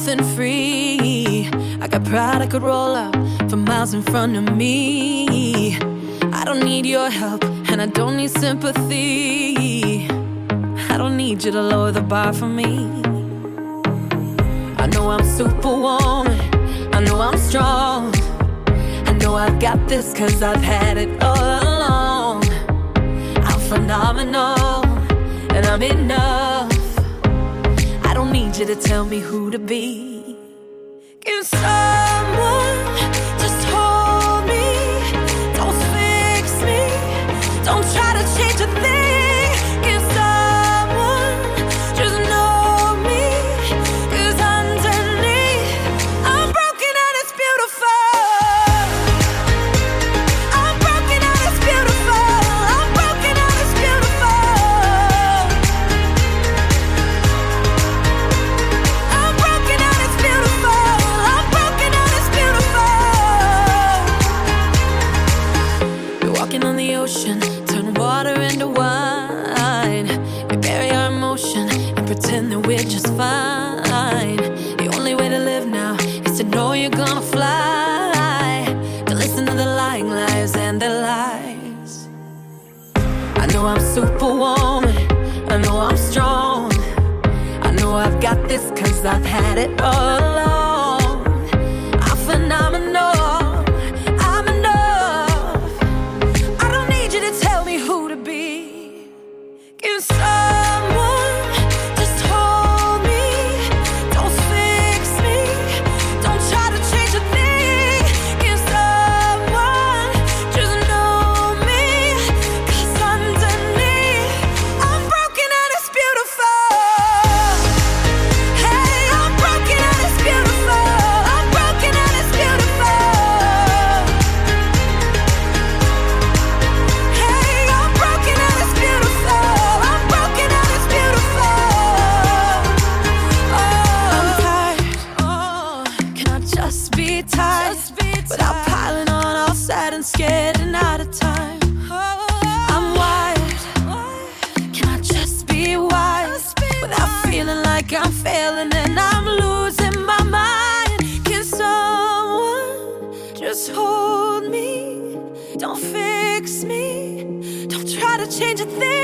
nothing free. I got pride I could roll up for miles in front of me. I don't need your help and I don't need sympathy. I don't need you to lower the bar for me. I know I'm superwoman, I know I'm strong, I know I've got this cause I've had it all along. I'm phenomenal and I'm enough. I don't need you to tell me who to be. Can someone just hold me? Don't fix me, don't try to change a thing. Can someone just know me? Cause underneath I'm broken and it's beautiful. I'm broken and it's beautiful. I'm broken and it's beautiful. I'm broken and it's beautiful. I'm broken and it's beautiful. We're walking on the ocean, turn water into wine. We bury our emotion and pretend that we're just fine. The only way to live now is to know you're gonna fly. To listen to the lying lies and their lies. I know I'm superwoman, I know I'm strong, I know I've got this cause I've had it all along. I'm phenomenal, I'm enough. I don't need you to tell me who to be. Can someone just hold me? Don't fix me, don't try to change a thing. Can someone just know me? Cause underneath I'm broken and it's beautiful. Hey, I'm broken and it's beautiful. I'm broken and it's beautiful. Hey, I'm broken and it's beautiful. I'm broken and it's beautiful. Oh, I'm tired. Oh, can I just be tired? Without piling on, all sad and scared and out of time. I'm wired. Can I just be wired? Without feeling like I'm failing and I'm losing my mind. Can someone just hold me? Don't fix me, don't try to change a thing.